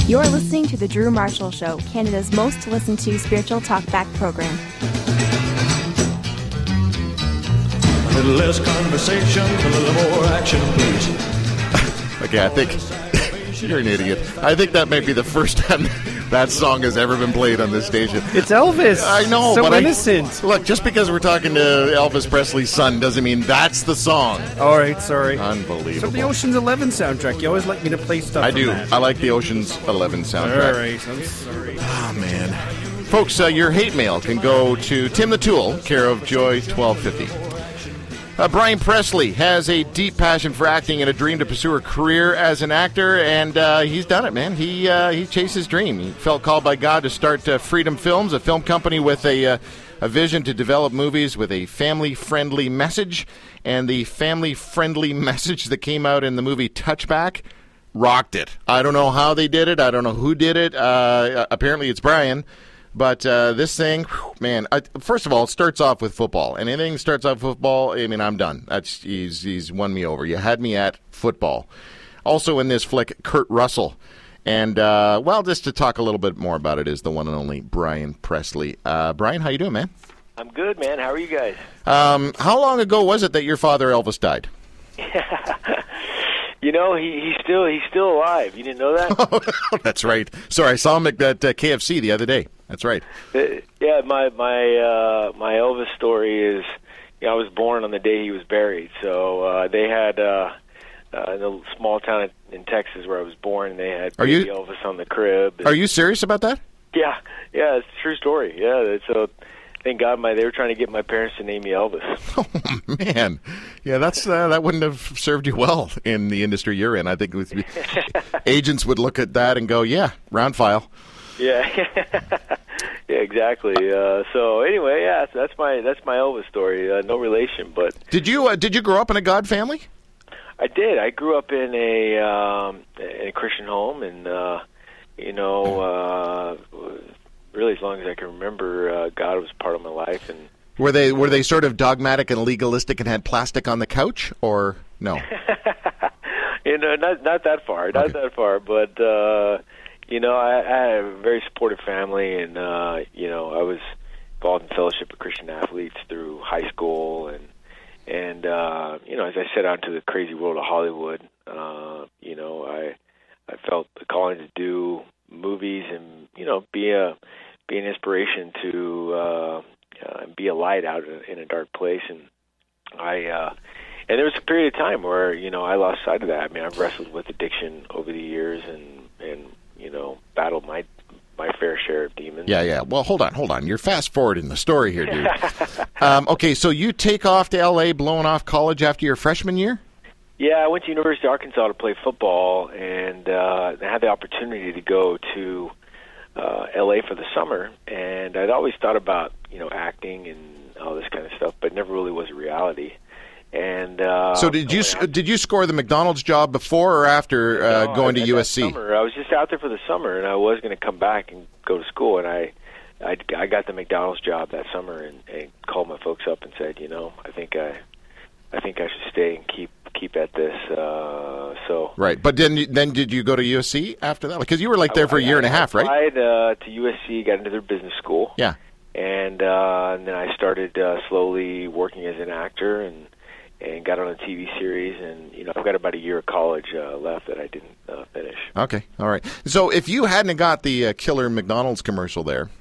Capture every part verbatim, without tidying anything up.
You're listening to The Drew Marshall Show, Canada's most listened to spiritual talkback program. A little less conversation, a little more action, please. Okay, I think you're an idiot. I think that may be the first time that song has ever been played on this station. It's Elvis. I know, so but innocent. I, look, just because we're talking to Elvis Presley's son doesn't mean that's the song. All right, sorry. Unbelievable. So the Ocean's Eleven soundtrack. You always like me to play stuff. I from do. that. I like the Ocean's Eleven soundtrack. All right, I'm sorry. Oh, man. Folks, uh, your hate mail can go to Tim the Tool, care of Joy twelve fifty. Uh, Brian Presley has a deep passion for acting and a dream to pursue a career as an actor, and uh, he's done it, man. He uh, he chased his dream. He felt called by God to start uh, Freedom Films, a film company with a uh, a vision to develop movies with a family-friendly message, and the family-friendly message that came out in the movie Touchback rocked it. I don't know how they did it. I don't know who did it. Uh, apparently it's Brian. But uh, this thing, whew, man, I, first of all, it starts off with football. And anything that starts off with football, I mean, I'm done. That's he's, he's won me over. You had me at football. Also in this flick, Kurt Russell. And, uh, well, just to talk a little bit more about it is the one and only Brian Presley. Uh, Brian, how you doing, man? I'm good, man. How are you guys? Um, how long ago was it that your father, Elvis, died? You know, he, he's still he's still alive. You didn't know that? That's right. Sorry, I saw him at that uh, K F C the other day. That's right. Uh, yeah, my my uh, my Elvis story is, you know, I was born on the day he was buried. So uh, they had uh, uh, in a small town in Texas where I was born, they had are you, Elvis on the crib. And, are you serious about that? Yeah, yeah, it's a true story. Yeah, so thank God my they were trying to get my parents to name me Elvis. Oh man, yeah, that's uh, that wouldn't have served you well in the industry you're in. I think with, agents would look at that and go, "Yeah, round file." Yeah, yeah, exactly. Uh, so anyway, yeah, that's my that's my Elvis story. Uh, no relation, but did you uh, did you grow up in a God family? I did. I grew up in a um, in a Christian home, and uh, you know, uh, really as long as I can remember, uh, God was part of my life. And were they were they sort of dogmatic and legalistic and had plastic on the couch, or no? You know, not not that far, not okay. that far, but. Uh, You know, I, I had a very supportive family, and, uh, you know, I was involved in Fellowship of Christian Athletes through high school, and, and uh, you know, as I set out into the crazy world of Hollywood, uh, you know, I I felt the calling to do movies and, you know, be a be an inspiration to uh, uh, be a light out in a dark place, and I uh, and there was a period of time where, you know, I lost sight of that. I mean, I've wrestled with addiction over the years, and and you know, battled my my fair share of demons. Yeah, yeah. Well, hold on, hold on. You're fast forwarding the story here, dude. um, okay, so you take off to L A, blowing off college after your freshman year? Yeah, I went to University of Arkansas to play football, and uh, I had the opportunity to go to uh, L A for the summer. And I'd always thought about, you know, acting and all this kind of stuff, but it never really was a reality. And uh, so did you I, did you score the McDonald's job before or after uh, no, going I, to U S C? Summer, I was just out there for the summer, and I was going to come back and go to school. And I, I, I got the McDonald's job that summer, and, and called my folks up and said, you know, I think I, I think I should stay and keep keep at this. Uh, so right, but then then did you go to U S C after that? Because you were like there for a year I, and a half, I right? applied uh, to U S C, got into their business school. Yeah, and uh, and then I started uh, slowly working as an actor and. and got on a T V series, and, you know, I've got about a year of college uh, left that I didn't uh, finish. Okay, all right. So if you hadn't got the uh, killer McDonald's commercial there,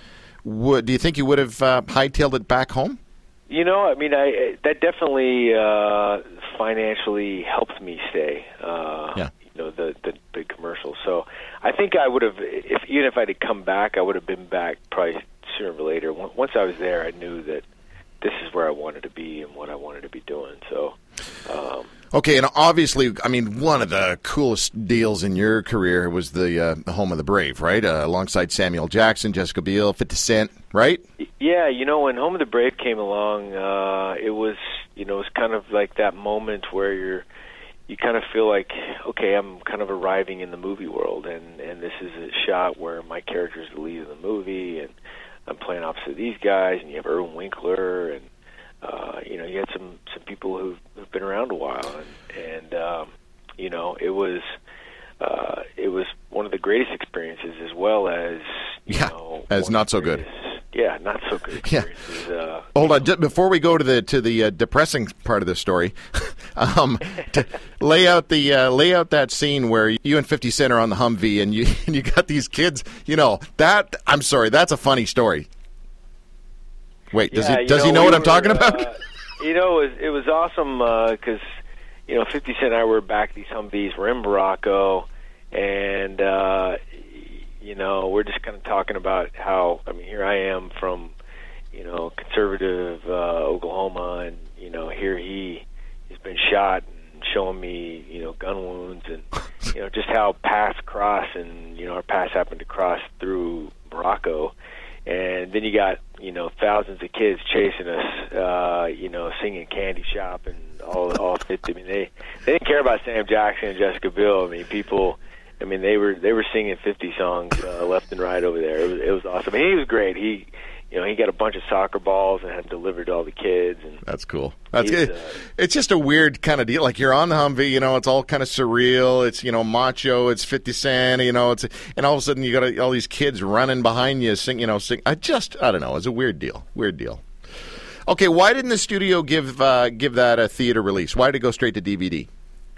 would do you think you would have uh, hightailed it back home? You know, I mean, I that definitely uh, financially helped me stay. Uh, yeah. You know, the, the the commercial. So I think I would have, if even if I had come back, I would have been back probably sooner or later. Once I was there, I knew that this is where I wanted to be and what I wanted to be doing. So, um, okay, and obviously, I mean, one of the coolest deals in your career was the, uh, the Home of the Brave, right? Uh, alongside Samuel Jackson, Jessica Biel, fifty Cent, right? Yeah, you know, when Home of the Brave came along, uh, it was, you know, it was kind of like that moment where you're, you kind of feel like, okay, I'm kind of arriving in the movie world, and, and this is a shot where my character is the lead of the movie, and I'm playing opposite these guys, and you have Erwin Winkler, and uh, you know, you had some, some people who've, who've been around a while, and, and um, you know, it was uh, it was one one of the greatest experiences, as well as you Yeah, know, as one not of the so good. greatest- Yeah, not so good Yeah. experiences. Uh, Hold on, just before we go to the to the uh, depressing part of the story, um, to lay out the uh, lay out that scene where you and fifty Cent are on the Humvee and you and you got these kids. You know that I'm sorry, that's a funny story. Wait, does yeah, he you does he know we what I'm were, talking about? Uh, you know, it was, it was awesome because you know, fifty Cent and I were back. These Humvees were in Morocco, and uh, you know, we're just kind of talking about how. I mean, here I am from, you know, conservative uh, Oklahoma, and you know, here he has been shot and showing me, you know, gun wounds, and you know, just how paths cross, and you know, our paths happened to cross through Morocco, and then you got, you know, thousands of kids chasing us, uh, you know, singing Candy Shop and all all fifty. I mean, they they didn't care about Sam Jackson and Jessica Biel. I mean, people. I mean, they were they were singing fifty songs uh, left and right over there. It was it was awesome. And he was great. He, you know, he got a bunch of soccer balls and had delivered to all the kids. And That's cool. That's He's, it. uh, It's just a weird kind of deal. Like you're on the Humvee, you know, it's all kind of surreal. It's, you know, macho. It's fifty Cent, you know, it's and all of a sudden you got a, all these kids running behind you, sing, you know, sing. I just, I don't know. It's a weird deal. Weird deal. Okay, why didn't the studio give uh, give that a theater release? Why did it go straight to D V D?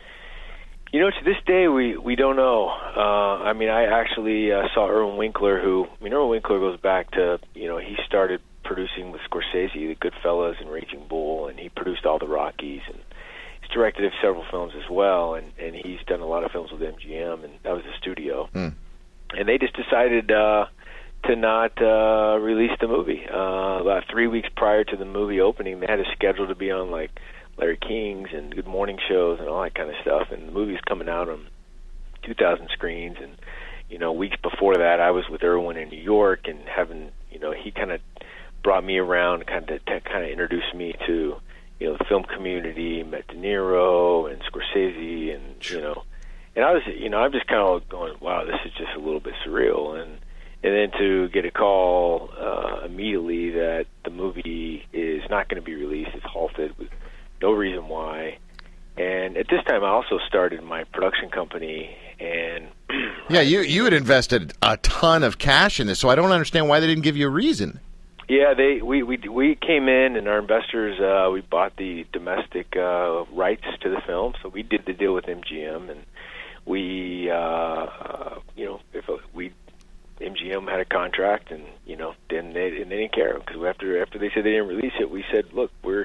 You know, to this day, we, we don't know. Uh, I mean, I actually uh, saw Irwin Winkler, who, I mean, Irwin Winkler goes back to, you know, he started producing with Scorsese, The Goodfellas and Raging Bull, and he produced all the Rockies, and he's directed several films as well, and, and he's done a lot of films with M G M, and that was the studio. Mm. And they just decided uh, to not uh, release the movie. Uh, about three weeks prior to the movie opening, they had a schedule to be on, like, Larry King's and Good Morning shows and all that kind of stuff, and the movie's coming out on two thousand screens, and you know, weeks before that I was with Irwin in New York, and having, you know, he kind of brought me around kind of to kind of introduce me to, you know, the film community, met De Niro and Scorsese, and you know, and I was, you know, I'm just kind of going, wow, this is just a little bit surreal, and and then to get a call uh, immediately that the movie is not going to be released, it's halted with no reason why. And at this time, I also started my production company. And Yeah, you you had invested a ton of cash in this, so I don't understand why they didn't give you a reason. yeah, they we we we came in, and our investors uh, we bought the domestic uh, rights to the film, so we did the deal with M G M, and we uh, uh, you know if we M G M had a contract, and you know then they and they didn't care, because after after they said they didn't release it, we said, look, we're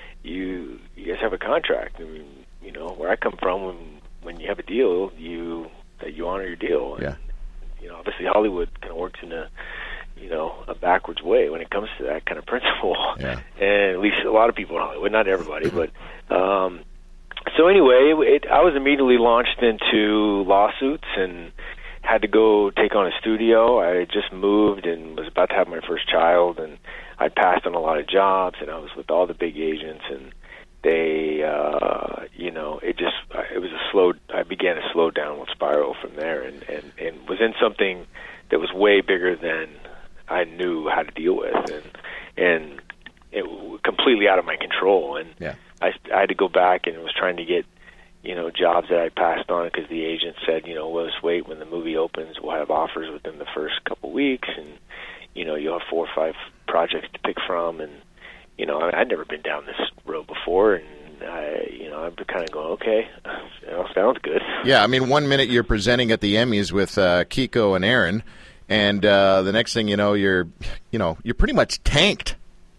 You you guys have a contract. I mean, you know, where I come from, when when you have a deal, you uh, you honor your deal. And, Yeah. you know, obviously Hollywood kind of works in a, you know, a backwards way when it comes to that kind of principle. Yeah. And at least a lot of people in Hollywood, not everybody, but um, so anyway, it, I was immediately launched into lawsuits and had to go take on a studio. I had just moved and was about to have my first child, and I passed on a lot of jobs, and I was with all the big agents, and they, uh, you know, it just, it was a slow, I began a slow downward spiral from there, and, and, and was in something that was way bigger than I knew how to deal with, and, and it was completely out of my control, and Yeah. I, I had to go back and was trying to get, you know, jobs that I passed on because the agent said, you know, well, just wait, when the movie opens, we'll have offers within the first couple weeks, and, you know, you'll have four or five projects to pick from, and, you know, I, I'd never been down this road before, and I, you know, I'm kind of going, okay, you know, sounds good. Yeah, I mean, one minute you're presenting at the Emmys with uh, Kiko and Aaron, and uh, the next thing you know, you're, you know, you're pretty much tanked.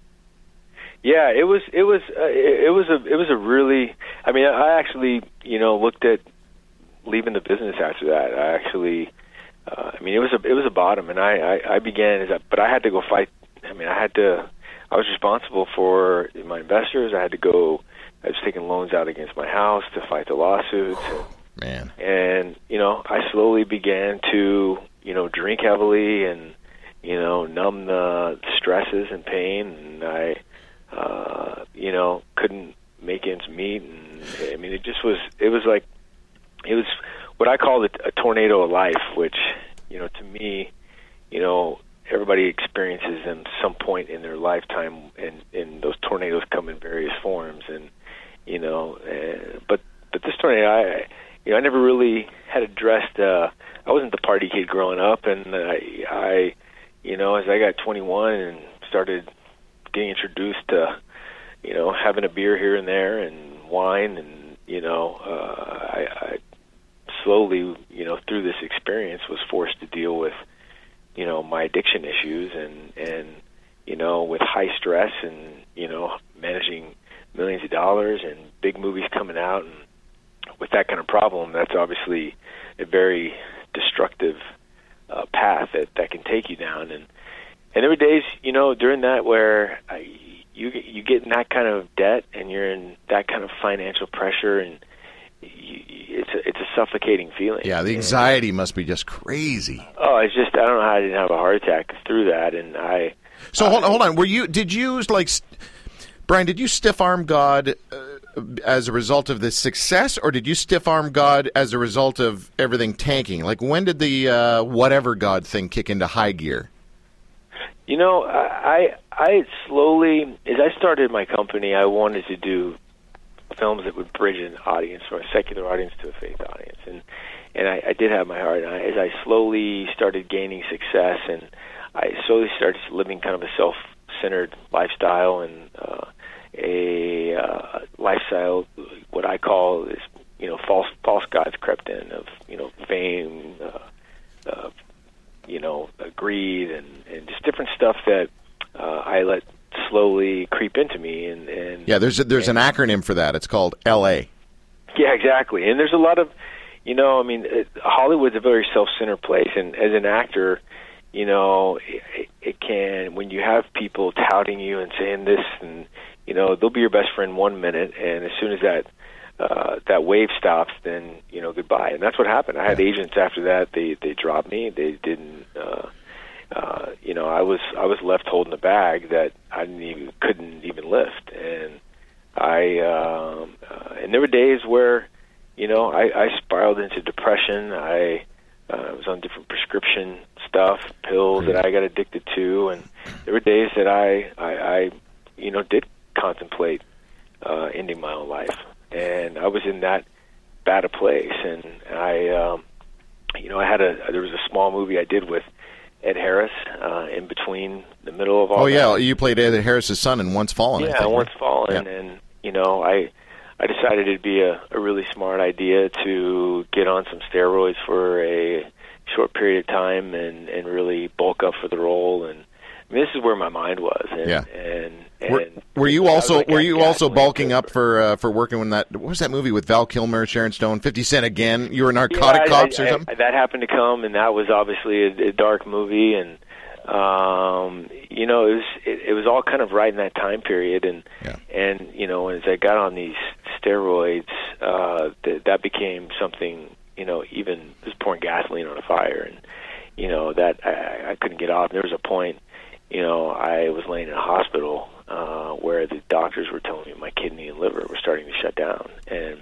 Yeah, it was, it was, uh, it, it was a, it was a really, I mean, I actually, you know, looked at leaving the business after that. I actually, uh, I mean, it was a, it was a bottom, and I, I, I began, as a, but I had to go fight. I mean, I had to, I was responsible for my investors. I had to go, I was taking loans out against my house to fight the lawsuits. And, Man. And, you know, I slowly began to, you know, drink heavily and, you know, numb the stresses and pain. And I, uh, you know, couldn't make ends meet. And, I mean, it just was, it was like, it was what I call a, a tornado of life, which, you know, to me, you know, everybody experiences them some point in their lifetime, and, and those tornadoes come in various forms. And, you know, uh, but, but this tornado, I, you know, I never really had addressed. Uh, I wasn't the party kid growing up, and I, I, you know, as I got twenty-one and started getting introduced to, you know, having a beer here and there and wine, and you know, uh, I, I slowly, you know, through this experience, was forced to deal with, you know, my addiction issues, and and you know, with high stress, and you know, managing millions of dollars and big movies coming out, and with that kind of problem, that's obviously a very destructive uh, path that, that can take you down. And and there were days, you know, during that where I, you you get in that kind of debt, and you're in that kind of financial pressure, and you, it's a, it's a suffocating feeling. Yeah, the anxiety and, must be just crazy. Oh, it's just, I don't know how I didn't have a heart attack through that. And I. So uh, hold hold on, were you did you like, Brian? Did you stiff arm God Uh, as a result of this success, or did you stiff arm God as a result of everything tanking? Like, when did the uh, whatever God thing kick into high gear? You know, I I slowly, as I started my company, I wanted to do films that would bridge an audience, from a secular audience to a faith audience, and and I, I did have my heart. And I, as I slowly started gaining success, and I slowly started living kind of a self-centered lifestyle, and uh, a uh, lifestyle, what I call is, you know, false false gods crept in, of, you know, fame, uh, uh, you know, uh, greed, and, and just different stuff that uh, I let slowly creep into me. And, and yeah, there's a, there's and, an acronym for that. It's called L A. Yeah, exactly. And there's a lot of, you know, I mean, it, Hollywood's a very self-centered place, and as an actor, you know, it, it can, when you have people touting you and saying this, and you know, they'll be your best friend one minute, and as soon as that uh, that wave stops, then, you know, goodbye. And that's what happened. I had yeah. agents after that. They they dropped me. They didn't. Uh, uh, you know, I was I was left holding a bag that I didn't even couldn't even lift. And I um, uh, and there were days where, you know, I, I spiraled into depression. I uh, was on different prescription stuff, pills that I got addicted to, and there were days that I I, I you know did. contemplate uh, ending my own life, and I was in that bad a place. And I, um, you know, I had a there was a small movie I did with Ed Harris uh, in between the middle of all. Oh yeah, that. you played Ed Harris's son in Once Fallen. Yeah, I think, Once right? Fallen, yeah. and you know, I I decided it'd be a, a really smart idea to get on some steroids for a short period of time and and really bulk up for the role. And I mean, this is where my mind was. And, yeah. And, and were, were you also like were you also bulking up up for uh, for working when that what was that movie with Val Kilmer, Sharon Stone, fifty Cent again? You were Narcotic yeah, I, Cops I, or something? I, that happened to come, and that was obviously a, a dark movie, and um, you know, it was it, it was all kind of right in that time period, and yeah. and you know, as I got on these steroids, uh, th- that became something, you know, even just pouring gasoline on a fire, and you know that I, I couldn't get off. There was a point, you know, I was laying in a hospital uh, where the doctors were telling me my kidney and liver were starting to shut down, and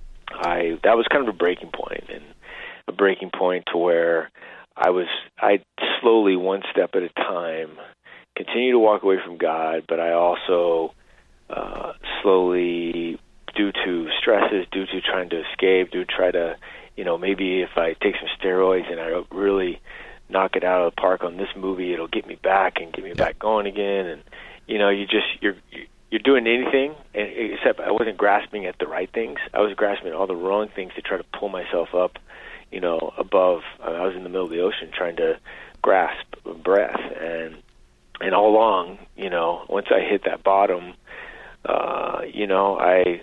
I that was kind of a breaking point, and a breaking point to where I was I slowly, one step at a time, continue to walk away from God, but I also uh, slowly, due to stresses, due to trying to escape, due to try to, you know, maybe if I take some steroids and I really knock it out of the park on this movie, it'll get me back and get me back going again. And you know, you just you're you're doing anything, except I wasn't grasping at the right things. I was grasping at all the wrong things to try to pull myself up, you know, above. I was in the middle of the ocean trying to grasp breath, and and all along, you know, once I hit that bottom, uh, you know, I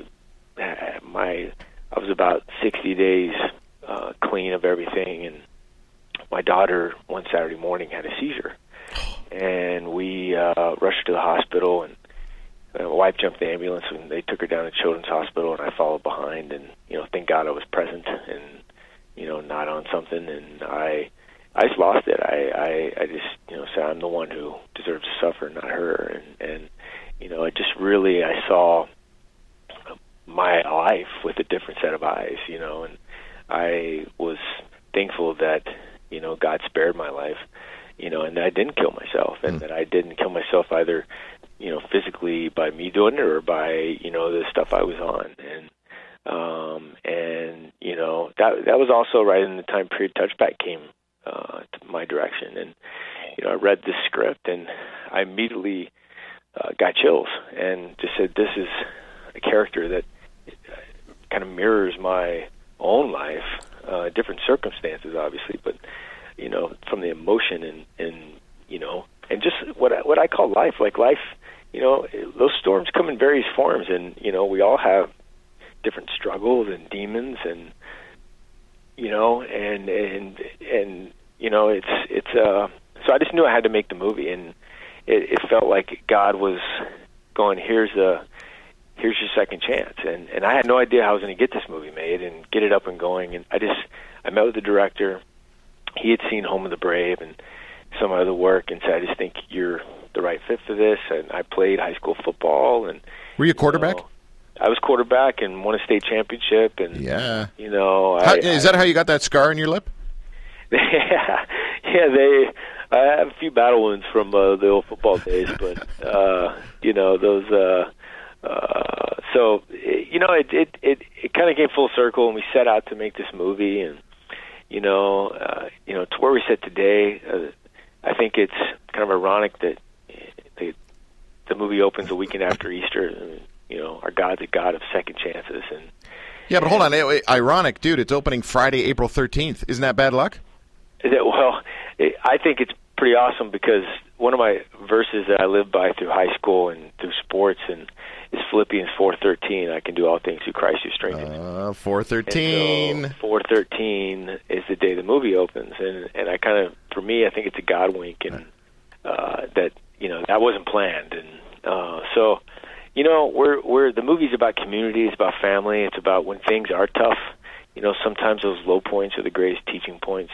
my I was about sixty days uh, clean of everything, and my daughter one Saturday morning had a seizure, and we uh, rushed her to the hospital, and my wife jumped the ambulance, and they took her down to Children's Hospital, and I followed behind, and you know, thank God I was present and you know, not on something, and I I just lost it. I, I, I just you know said I'm the one who deserves to suffer, not her, and and you know, I just really I saw my life with a different set of eyes, you know, and I was thankful that, you know, God spared my life, you know, and that I didn't kill myself, and mm. that I didn't kill myself either, you know, physically by me doing it or by, you know, the stuff I was on. And, um, and, you you know, that that was also right in the time period Touchback came uh, to my direction. And, you know, I read this script, and I immediately uh, got chills and just said, this is a character that kind of mirrors my own life, uh, different circumstances, obviously, but, you know, from the emotion and, and you know, and just what I, what I call life. Like life, you know, those storms come in various forms, and, you know, we all have different struggles and demons, and, you know, and, and, and, you know, it's, it's, uh, so I just knew I had to make the movie, and it, it felt like God was going, here's a, here's your second chance. And, and I had no idea how I was going to get this movie made and get it up and going. And I just, I met with the director. He had seen Home of the Brave and some other work, and said, I just think you're the right fit for this. And I played high school football. And were you a quarterback? You know, I was quarterback and won a state championship. And, yeah. you know. How, I, is I, that how you got that scar in your lip? yeah, yeah, they, I have a few battle wounds from uh, the old football days, but, uh, you know, those, uh, Uh, so, it, you know, it it, it, it kind of came full circle, and we set out to make this movie, and, you know, uh, you know, to where we sit today, uh, I think it's kind of ironic that the, the movie opens a weekend after Easter, and, you know, our God's a God of second chances. And yeah, but hold on, ironic, dude, it's opening Friday, April thirteenth. Isn't that bad luck? Is it, well, it, I think it's pretty awesome, because one of my verses that I lived by through high school and through sports and is Philippians four thirteen. I can do all things through Christ who strengthens me. Uh, four thirteen. So four thirteen is the day the movie opens, and and I kind of, for me, I think it's a God wink, and uh, that, you know, that wasn't planned, and uh, so, you know, we're we're the movie's about community, it's about family, it's about when things are tough. You know, sometimes those low points are the greatest teaching points.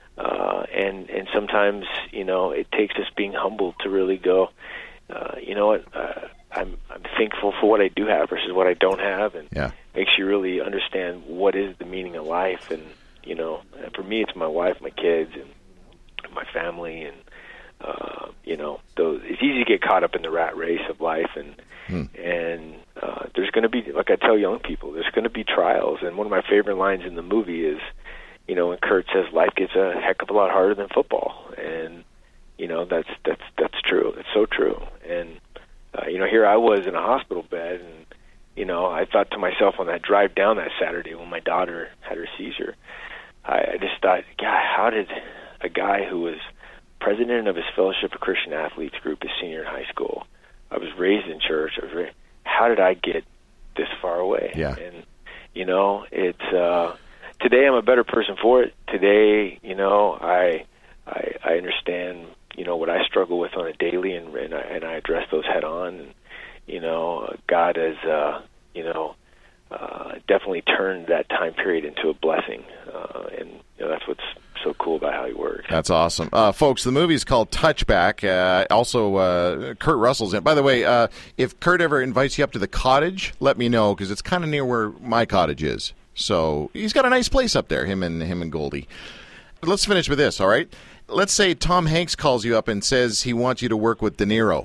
Uh, and, and sometimes, you know, it takes us being humble to really go, uh, you know what, uh, I'm, I'm thankful for what I do have versus what I don't have, and yeah. makes you really understand what is the meaning of life. And, you know, and for me, it's my wife, my kids, and my family, and, uh, you know, those, it's easy to get caught up in the rat race of life, and, hmm. and uh, there's going to be, like I tell young people, there's going to be trials, and one of my favorite lines in the movie is, you know, when Kurt says life gets a heck of a lot harder than football, and, you know, that's that's that's true. It's so true. And uh, you know, here I was in a hospital bed, and, you know, I thought to myself on that drive down that Saturday when my daughter had her seizure, I, I just thought, God, how did a guy who was president of his Fellowship of Christian Athletes group, his senior in high school, I was raised in church, I was raised, how did I get this far away? Yeah. And, you know, it's. Uh, Today I'm a better person for it. Today, you know, I, I, I understand, you know, what I struggle with on a daily, and and I, and I address those head on. And, you know, God has, uh, you know, uh, definitely turned that time period into a blessing, uh, and, you know, that's what's so cool about how He works. That's awesome, uh, folks. The movie is called Touchback. Uh, also, uh, Kurt Russell's in it. By the way, uh, if Kurt ever invites you up to the cottage, let me know, because it's kind of near where my cottage is. So he's got a nice place up there, him and him and Goldie. But let's finish with this, all right? Let's say Tom Hanks calls you up and says he wants you to work with De Niro.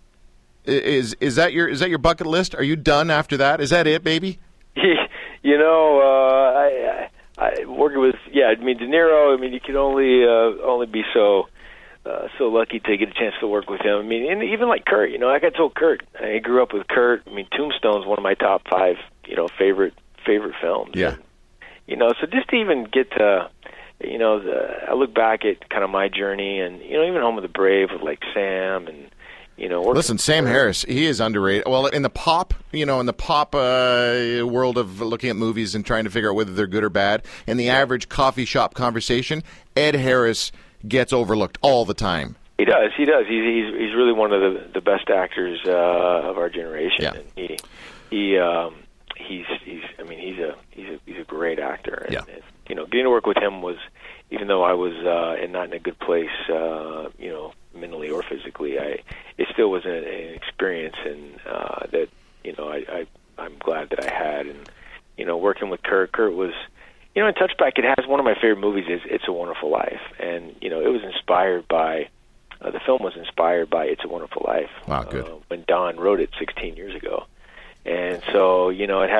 Is is that your is that your bucket list? Are you done after that? Is that it, baby? You know, uh, I, I, I working with yeah. I mean, De Niro. I mean, you can only uh, only be so uh, so lucky to get a chance to work with him. I mean, and even like Kurt. You know, like I told Kurt, I grew up with Kurt. I mean, Tombstone's one of my top five, you know, favorite. favorite films. Yeah. And, you know, so just to even get to, you know, the, I look back at kind of my journey, and, you know, even Home of the Brave with, like, Sam, and, you know. Listen, Sam Harris, he is underrated. Well, in the pop, you know, in the pop uh, world of looking at movies and trying to figure out whether they're good or bad, in the average coffee shop conversation, Ed Harris gets overlooked all the time. He does. He does. He's he's, he's really one of the the best actors uh, of our generation. Yeah. And he he um, he's he's I mean he's a he's a he's a great actor. And, yeah. and, you know, getting to work with him was, even though I was uh, and not in a good place, uh, you know, mentally or physically, I it still was an, an experience, and uh, that you know I, I I'm glad that I had. And you know, working with Kurt, Kurt was. You know, in Touchback, it has one of my favorite movies is It's a Wonderful Life. And, you know, it was inspired by, uh, the film was inspired by It's a Wonderful Life. Wow, good. Uh, when Don wrote it sixteen years ago. And so, you know, it has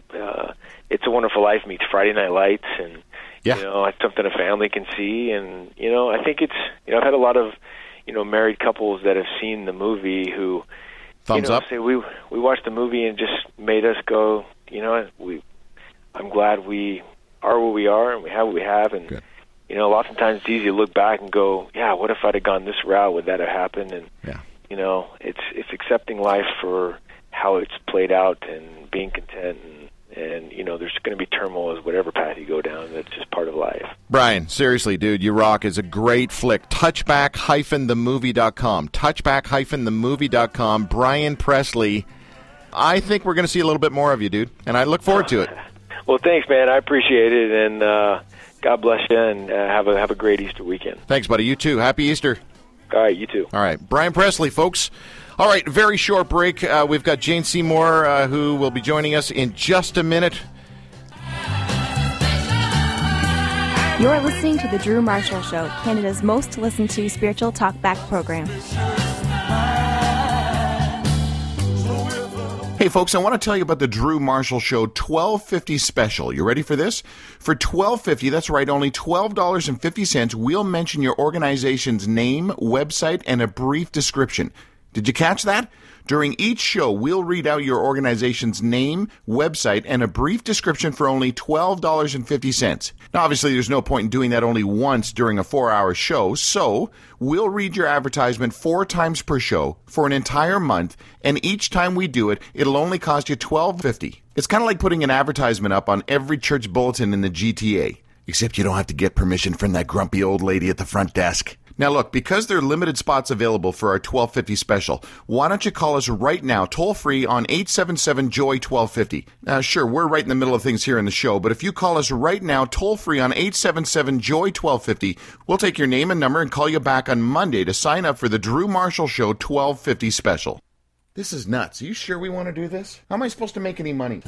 uh, It's a Wonderful Life meets Friday Night Lights, and Yeah. you know, it's something a family can see. And you know, I think it's you know, I've had a lot of you know married couples that have seen the movie who Thumbs you know, up. say we we watched the movie and just made us go. You know, we I'm glad we are where we are and we have what we have. And Good. you know, oftentimes it's easy to look back and go, yeah, what if I'd have gone this route? Would that have happened? And Yeah. you know, it's it's accepting life for how it's played out and being content. And, and you know, there's going to be turmoil as whatever path you go down. That's just part of life. Brian, seriously, dude, you rock. Is a great flick. touchback dash the movie dot com. touchback dash the movie dot com. Brian Presley. I think we're going to see a little bit more of you, dude, and I look forward to it. Well, thanks, man. I appreciate it, and uh, God bless you, and uh, have a have a great Easter weekend. Thanks, buddy. You too. Happy Easter. All right, you too. All right, Brian Presley, folks. All right, very short break. Uh, we've got Jane Seymour, uh, who will be joining us in just a minute. You're listening to The Drew Marshall Show, Canada's most listened to spiritual talkback program. Hey, folks, I want to tell you about the Drew Marshall Show twelve fifty special. You ready for this? For twelve fifty, that's right, only twelve dollars and fifty cents, we'll mention your organization's name, website, and a brief description. Did you catch that? During each show, we'll read out your organization's name, website, and a brief description for only twelve dollars and fifty cents. Now, obviously, there's no point in doing that only once during a four-hour show, so we'll read your advertisement four times per show for an entire month, and each time we do it, it'll only cost you twelve dollars and fifty cents. It's kind of like putting an advertisement up on every church bulletin in the G T A, except you don't have to get permission from that grumpy old lady at the front desk. Now look, because there are limited spots available for our twelve fifty special, why don't you call us right now, toll free on eight seven seven, J O Y, twelve fifty. Now sure, we're right in the middle of things here in the show, but if you call us right now, toll free on eight seven seven, J O Y, twelve fifty, we'll take your name and number and call you back on Monday to sign up for the Drew Marshall Show twelve fifty special. This is nuts. Are you sure we want to do this? How am I supposed to make any money?